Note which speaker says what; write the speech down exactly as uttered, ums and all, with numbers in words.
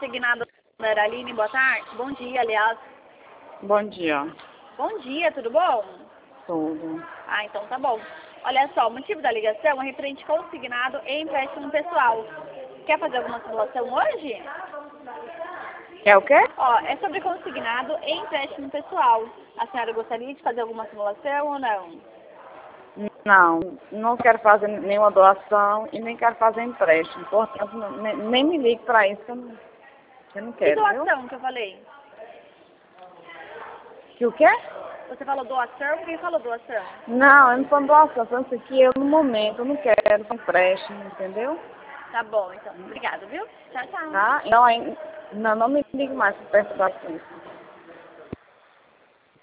Speaker 1: consignado da Aline, boa tarde. Bom dia, aliás.
Speaker 2: Bom dia.
Speaker 1: Bom dia, tudo bom?
Speaker 2: Tudo.
Speaker 1: Ah, então tá bom. Olha só, o motivo da ligação é referente consignado e empréstimo pessoal. Quer fazer alguma simulação hoje?
Speaker 2: É o quê?
Speaker 1: Ó, é sobre consignado e empréstimo pessoal. A senhora gostaria de fazer alguma simulação ou não?
Speaker 2: Não, não quero fazer nenhuma doação e nem quero fazer empréstimo. Portanto, não- nem, nem me ligue para isso, que eu não, eu não
Speaker 1: Que
Speaker 2: quero, viu?
Speaker 1: doação que eu falei?
Speaker 2: Que o quê?
Speaker 1: Você falou doação? Quem falou doação?
Speaker 2: Não, eu não sou doação, só isso aqui, eu no momento, eu não quero empréstimo, entendeu?
Speaker 1: Tá bom, então. Obrigada, viu? Tchau, tchau.
Speaker 2: Tá? Então, aí, não, não me ligue mais para perturbar com isso.